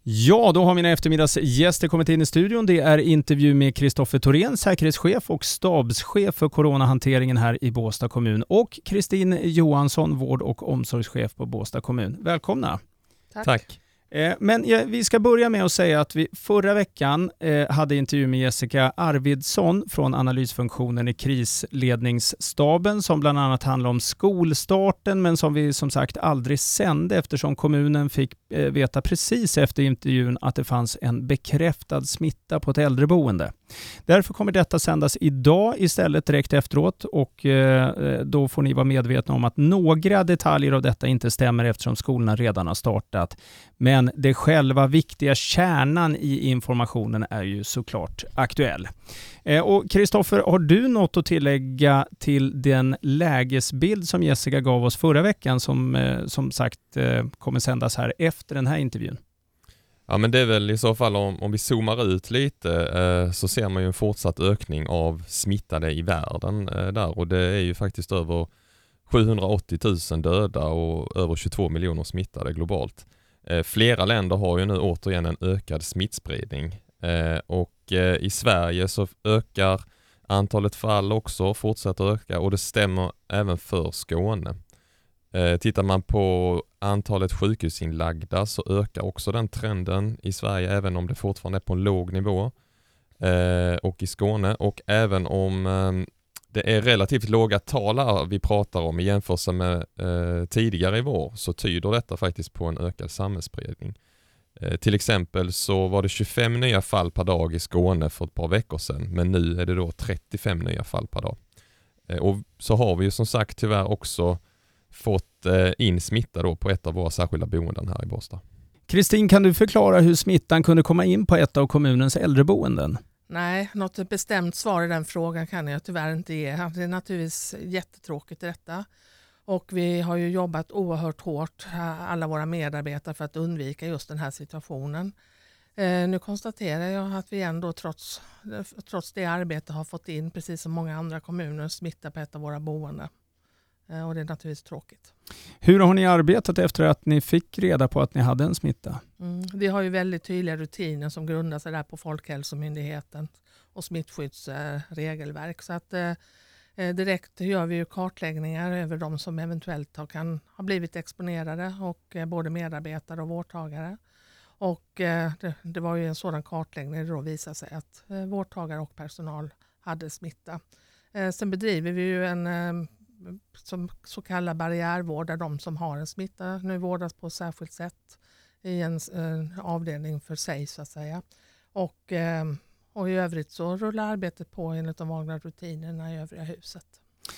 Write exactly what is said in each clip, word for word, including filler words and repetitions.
Ja, då har mina eftermiddagsgäster kommit in i studion. Det är intervju med Kristoffer Thorén, säkerhetschef och stabschef för coronahanteringen här i Båstad kommun, och Kristin Johansson, vård- och omsorgschef på Båstad kommun. Välkomna. Tack. Tack. Men ja, vi ska börja med att säga att vi förra veckan eh, hade intervju med Jessica Arvidsson från analysfunktionen i krisledningsstaben, som bland annat handlar om skolstarten, men som vi som sagt aldrig sände eftersom kommunen fick eh, veta precis efter intervjun att det fanns en bekräftad smitta på ett äldreboende. Därför kommer detta sändas idag istället direkt efteråt, och eh, då får ni vara medvetna om att några detaljer av detta inte stämmer eftersom skolorna redan har startat. Men det själva viktiga kärnan i informationen är ju såklart aktuell. Eh, och Kristoffer, har du något att tillägga till den lägesbild som Jessica gav oss förra veckan, som eh, som sagt eh, kommer sändas här efter den här intervjun? Ja, men det är väl i så fall om, om vi zoomar ut lite eh, så ser man ju en fortsatt ökning av smittade i världen eh, där, och det är ju faktiskt över sjuhundraåttio tusen döda och över tjugotvå miljoner smittade globalt. Eh, flera länder har ju nu återigen en ökad smittspridning eh, och eh, i Sverige så ökar antalet fall också, fortsätter öka, och det stämmer även för Skåne. Eh, tittar man på antalet sjukhusinlagda så ökar också den trenden i Sverige, även om det fortfarande är på en låg nivå eh, och i Skåne, och även om eh, det är relativt låga tal vi pratar om i jämförelse med eh, tidigare i vår, så tyder detta faktiskt på en ökad samhällsspridning. Eh, till exempel så var det tjugofem nya fall per dag i Skåne för ett par veckor sedan, men nu är det då trettiofem nya fall per dag. Eh, och så har vi ju som sagt tyvärr också fått eh, in smitta då på ett av våra särskilda boenden här i Båstad. Kristin, kan du förklara hur smittan kunde komma in på ett av kommunens äldreboenden? Nej, något bestämt svar i den frågan kan jag tyvärr inte ge. Det är naturligtvis jättetråkigt detta. Och vi har ju jobbat oerhört hårt, alla våra medarbetare, för att undvika just den här situationen. Eh, nu konstaterar jag att vi ändå trots, trots det arbete har fått in, precis som många andra kommuner, smitta på ett av våra boenden. Eh, och det är naturligtvis tråkigt. Hur har ni arbetat efter att ni fick reda på att ni hade en smitta? Mm, vi har ju väldigt tydliga rutiner som grundar sig där på Folkhälsomyndigheten och smittskyddsregelverk. Så att eh, direkt gör vi ju kartläggningar över de som eventuellt har, kan, har blivit exponerade, och eh, både medarbetare och vårdtagare. Och eh, det, det var ju en sådan kartläggning där det då visade sig att eh, vårdtagare och personal hade smitta. Eh, sen bedriver vi ju en eh, som så kallad barriärvård, där de som har en smitta nu vårdas på ett särskilt sätt i en eh, avdelning för sig så att säga. Och, eh, och i övrigt så rullar arbetet på enligt de vanliga rutinerna i övriga huset.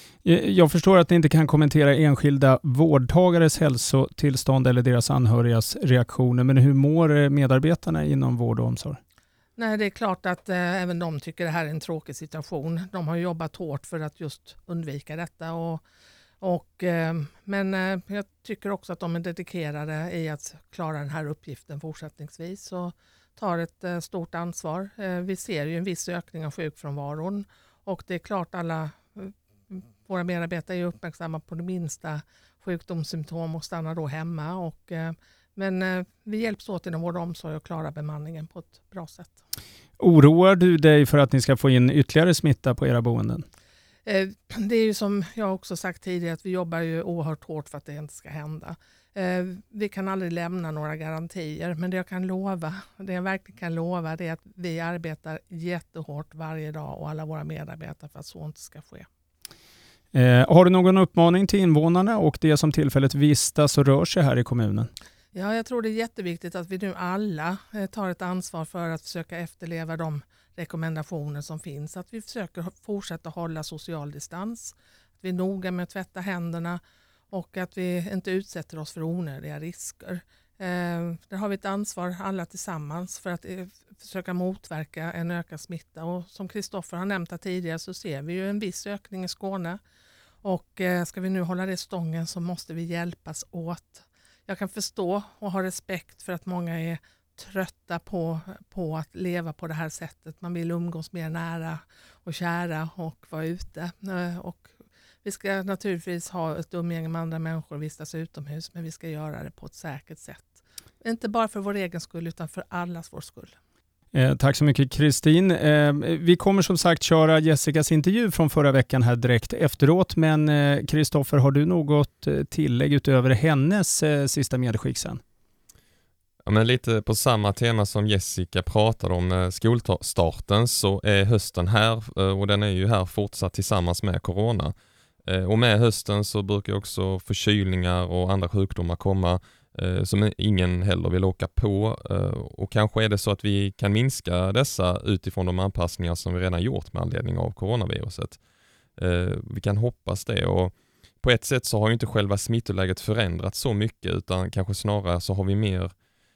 Jag förstår att ni inte kan kommentera enskilda vårdtagares hälsotillstånd eller deras anhörigas reaktioner, men hur mår medarbetarna inom vård och omsorg? Nej, det är klart att eh, även de tycker det här är en tråkig situation. De har jobbat hårt för att just undvika detta. Och, och, eh, men eh, jag tycker också att de är dedikerade i att klara den här uppgiften fortsättningsvis och tar ett eh, stort ansvar. Eh, vi ser ju en viss ökning av sjukfrånvaron, och det är klart alla eh, våra medarbetare är uppmärksamma på det minsta sjukdomssymptom och stannar då hemma. Och, eh, Men eh, vi hjälps åt inom vård och omsorg och klara bemanningen på ett bra sätt. Oroar du dig för att ni ska få in ytterligare smitta på era boenden? Eh, det är ju som jag också sagt tidigare, att vi jobbar ju oerhört hårt för att det inte ska hända. Eh, vi kan aldrig lämna några garantier, men det jag kan lova, det jag verkligen kan lova, det är att vi arbetar jättehårt varje dag och alla våra medarbetare för att så inte ska ske. Eh, har du någon uppmaning till invånarna och det som tillfället vistas och rör sig här i kommunen? Ja, jag tror det är jätteviktigt att vi nu alla tar ett ansvar för att försöka efterleva de rekommendationer som finns. Att vi försöker fortsätta hålla social distans, att vi är noga med att tvätta händerna och att vi inte utsätter oss för onödiga risker. Eh, där har vi ett ansvar alla tillsammans för att eh, försöka motverka en ökad smitta. Och som Kristoffer har nämnt här tidigare så ser vi ju en viss ökning i Skåne. Och eh, ska vi nu hålla det stången så måste vi hjälpas åt. Jag kan förstå och ha respekt för att många är trötta på, på att leva på det här sättet. Man vill umgås mer nära och kära och vara ute. Och vi ska naturligtvis ha ett umgänge med andra människor och vistas utomhus, men vi ska göra det på ett säkert sätt. Inte bara för vår egen skull utan för allas vår skull. Eh, tack så mycket Kristin. Eh, vi kommer som sagt köra Jessicas intervju från förra veckan här direkt efteråt, men Kristoffer, eh, har du något tillägg utöver hennes eh, sista medskick sen? Ja, men lite på samma tema som Jessica pratade om eh, skolstarten, så är hösten här eh, och den är ju här fortsatt tillsammans med corona. Eh, och med hösten så brukar också förkylningar och andra sjukdomar komma eh, som ingen heller vill åka på. Eh, och kanske är det så att vi kan minska dessa utifrån de anpassningar som vi redan gjort med anledning av coronaviruset. Eh, vi kan hoppas det, och på ett sätt så har ju inte själva smittoläget förändrats så mycket, utan kanske snarare så har vi mer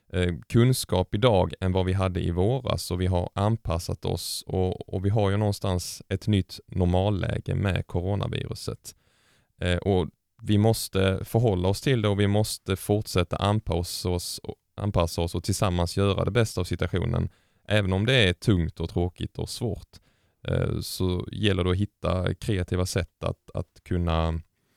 kunskap idag än vad vi hade i våras, och vi har anpassat oss och, och vi har ju någonstans ett nytt normalläge med coronaviruset. Eh, och vi måste förhålla oss till det, och vi måste fortsätta anpassa oss, och, anpassa oss och tillsammans göra det bästa av situationen. Även om det är tungt och tråkigt och svårt eh, så gäller det att hitta kreativa sätt att, att kunna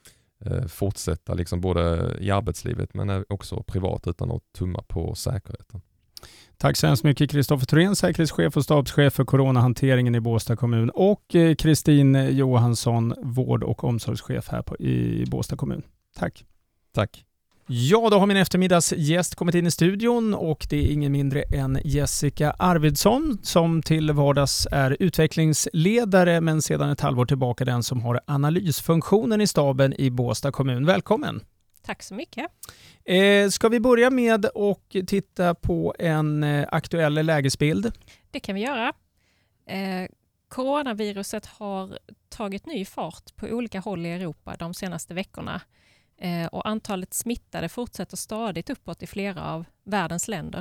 fortsätta liksom både i arbetslivet men också privat utan att tumma på säkerheten. Tack så hemskt mycket Kristoffer Thorén, säkerhetschef och stabschef för coronahanteringen i Båstad kommun, och Kristin Johansson, vård- och omsorgschef här på, i Båstad kommun. Tack. Tack. Ja, då har min eftermiddagsgäst kommit in i studion, och det är ingen mindre än Jessica Arvidsson som till vardags är utvecklingsledare men sedan ett halvår tillbaka den som har analysfunktionen i staben i Båstad kommun. Välkommen! Tack så mycket. Eh, ska vi börja med att titta på en eh, aktuell lägesbild? Det kan vi göra. Eh, coronaviruset har tagit ny fart på olika håll i Europa de senaste veckorna. Eh, och antalet smittade fortsätter stadigt uppåt i flera av världens länder.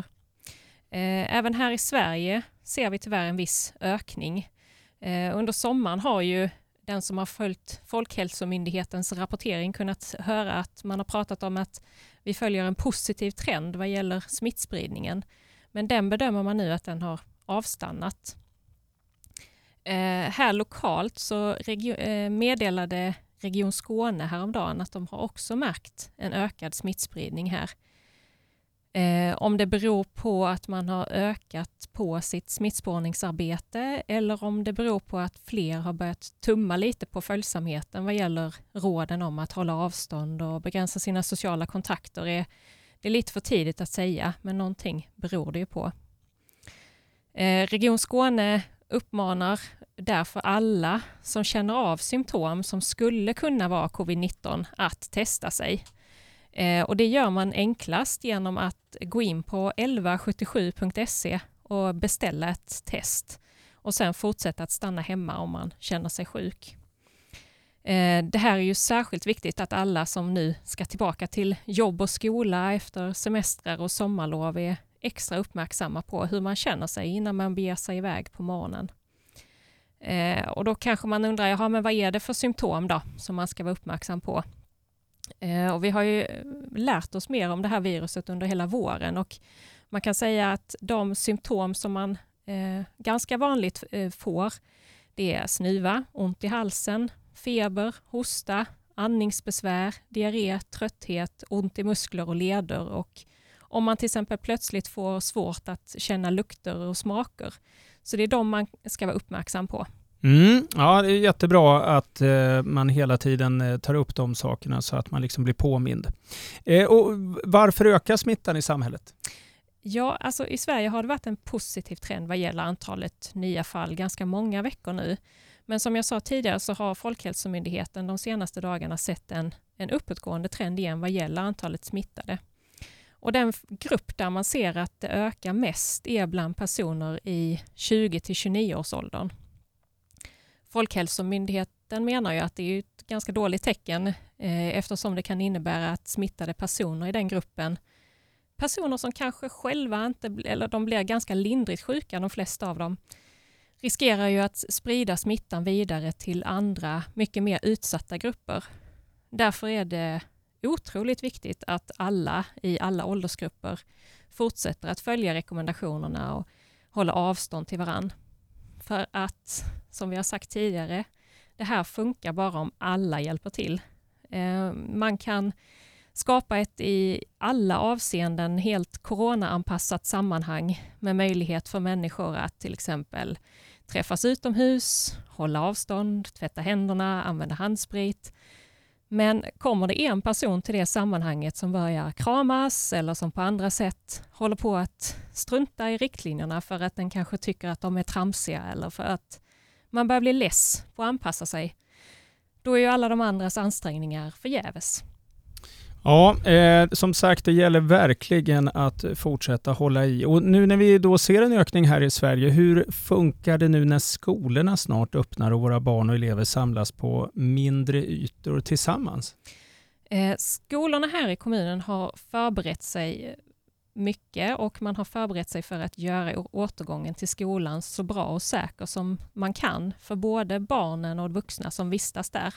Eh, även här i Sverige ser vi tyvärr en viss ökning. Eh, under sommaren har ju den som har följt Folkhälsomyndighetens rapportering kunnat höra att man har pratat om att vi följer en positiv trend vad gäller smittspridningen. Men den bedömer man nu att den har avstannat. Eh, här lokalt så regio- eh, meddelade Region Skåne häromdagen att de har också märkt en ökad smittspridning här. Eh, om det beror på att man har ökat på sitt smittspårningsarbete eller om det beror på att fler har börjat tumma lite på följsamheten vad gäller råden om att hålla avstånd och begränsa sina sociala kontakter är det är lite för tidigt att säga, men någonting beror det ju på. Eh, Region Skåne uppmanar därför alla som känner av symptom som skulle kunna vara covid nitton att testa sig. Eh, och det gör man enklast genom att gå in på elva sjuttiosju punkt se och beställa ett test. Och sen fortsätta att stanna hemma om man känner sig sjuk. Eh, det här är ju särskilt viktigt att alla som nu ska tillbaka till jobb och skola efter semestrar och sommarlov är extra uppmärksamma på hur man känner sig innan man beger sig iväg på morgonen. Eh, och då kanske man undrar, jaha, men vad är det för symptom då som man ska vara uppmärksam på? Eh, och vi har ju lärt oss mer om det här viruset under hela våren, och man kan säga att de symptom som man eh, ganska vanligt eh, får, det är snuva, ont i halsen, feber, hosta, andningsbesvär, diarré, trötthet, ont i muskler och leder, och om man till exempel plötsligt får svårt att känna lukter och smaker. Så det är de man ska vara uppmärksam på. Mm, ja, det är jättebra att eh, man hela tiden eh, tar upp de sakerna så att man liksom blir påmind. Eh, och varför ökar smittan i samhället? Ja, alltså i Sverige har det varit en positiv trend vad gäller antalet nya fall ganska många veckor nu. Men som jag sa tidigare så har Folkhälsomyndigheten de senaste dagarna sett en, en uppåtgående trend igen vad gäller antalet smittade. Och den grupp där man ser att det ökar mest är bland personer i tjugo till tjugonio års åldern. Folkhälsomyndigheten menar ju att det är ett ganska dåligt tecken eh, eftersom det kan innebära att smittade personer i den gruppen, personer som kanske själva inte, eller de blir ganska lindrigt sjuka, de flesta av dem, riskerar ju att sprida smittan vidare till andra mycket mer utsatta grupper. Därför är det otroligt viktigt att alla i alla åldersgrupper fortsätter att följa rekommendationerna och hålla avstånd till varann. För att, som vi har sagt tidigare, det här funkar bara om alla hjälper till. Eh, man kan skapa ett i alla avseenden helt coronaanpassat sammanhang med möjlighet för människor att till exempel träffas utomhus, hålla avstånd, tvätta händerna, använda handsprit. Men kommer det en person till det sammanhanget som börjar kramas eller som på andra sätt håller på att strunta i riktlinjerna för att den kanske tycker att de är tramsiga eller för att man börjar bli less på att anpassa sig, då är ju alla de andras ansträngningar förgäves. Ja, eh, som sagt, det gäller verkligen att fortsätta hålla i. Och nu när vi då ser en ökning här i Sverige, hur funkar det nu när skolorna snart öppnar och våra barn och elever samlas på mindre ytor tillsammans? Eh, skolorna här i kommunen har förberett sig mycket och man har förberett sig för att göra återgången till skolan så bra och säker som man kan för både barnen och vuxna som vistas där.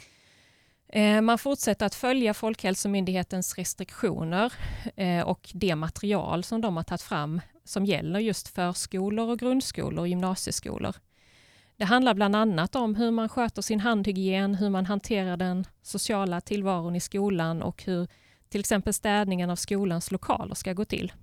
Man fortsätter att följa Folkhälsomyndighetens restriktioner och det material som de har tagit fram som gäller just förskolor och grundskolor och gymnasieskolor. Det handlar bland annat om hur man sköter sin handhygien, hur man hanterar den sociala tillvaron i skolan och hur till exempel städningen av skolans lokaler ska gå till.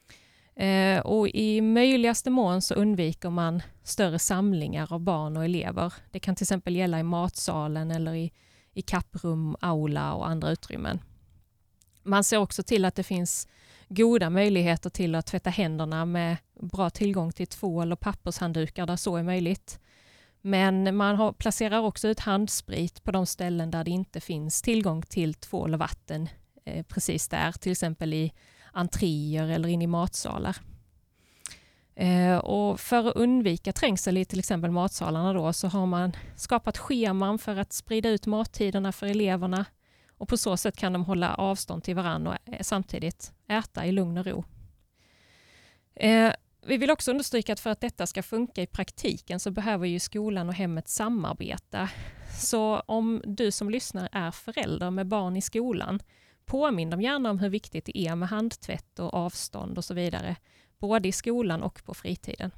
Och i möjligaste mån så undviker man större samlingar av barn och elever. Det kan till exempel gälla i matsalen eller i i kapprum, aula och andra utrymmen. Man ser också till att det finns goda möjligheter till att tvätta händerna med bra tillgång till tvål och pappershanddukar där så är möjligt. Men man har, placerar också ut handsprit på de ställen där det inte finns tillgång till tvål och vatten eh, precis där, till exempel i entréer eller in i matsalar. Eh, och för att undvika trängsel i till exempel matsalarna då, så har man skapat scheman för att sprida ut mattiderna för eleverna och på så sätt kan de hålla avstånd till varandra och samtidigt äta i lugn och ro. Eh, vi vill också understryka att för att detta ska funka i praktiken så behöver ju skolan och hemmet samarbeta. Så om du som lyssnar är förälder med barn i skolan, påminn dem gärna om hur viktigt det är med handtvätt och avstånd och så vidare, både i skolan och på fritiden.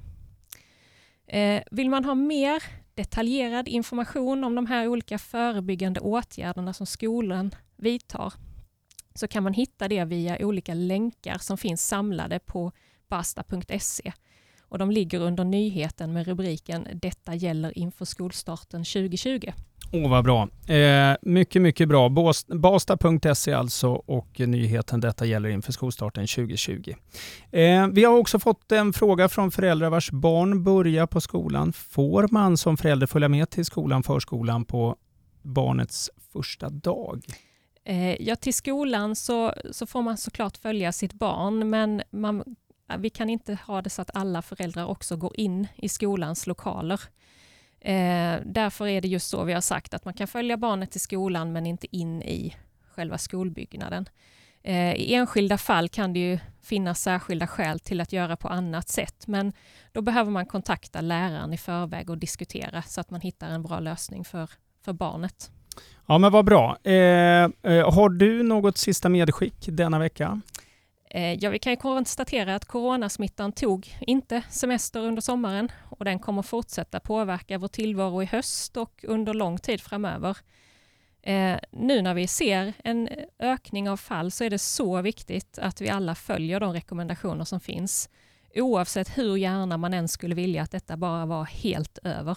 Eh, vill man ha mer detaljerad information om de här olika förebyggande åtgärderna som skolan vidtar så kan man hitta det via olika länkar som finns samlade på basta punkt se. Och de ligger under nyheten med rubriken "Detta gäller inför skolstarten tjugo tjugo". Åh, oh, vad bra. Eh, mycket, mycket bra. basta punkt se alltså och nyheten "Detta gäller inför skolstarten tjugo tjugo". Eh, vi har också fått en fråga från föräldrar vars barn börjar på skolan. Får man som förälder följa med till skolan, förskolan på barnets första dag? Eh, ja, till skolan så, så får man såklart följa sitt barn, men man, vi kan inte ha det så att alla föräldrar också går in i skolans lokaler. Eh, därför är det just så vi har sagt att man kan följa barnet till skolan men inte in i själva skolbyggnaden. Eh, I enskilda fall kan det ju finnas särskilda skäl till att göra på annat sätt, men då behöver man kontakta läraren i förväg och diskutera så att man hittar en bra lösning för, för barnet. Ja, men vad bra. Eh, eh, har du något sista medskick denna vecka? Ja, vi kan ju konstatera att coronasmittan tog inte semester under sommaren och den kommer fortsätta påverka vår tillvaro i höst och under lång tid framöver. Eh, nu när vi ser en ökning av fall så är det så viktigt att vi alla följer de rekommendationer som finns, oavsett hur gärna man än skulle vilja att detta bara var helt över.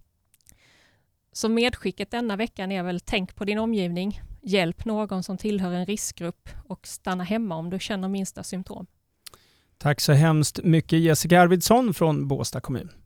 Så medskicket denna veckan är väl: tänk på din omgivning. Hjälp någon som tillhör en riskgrupp och stanna hemma om du känner minsta symptom. Tack så hemskt mycket, Jessica Arvidsson från Båstad kommun.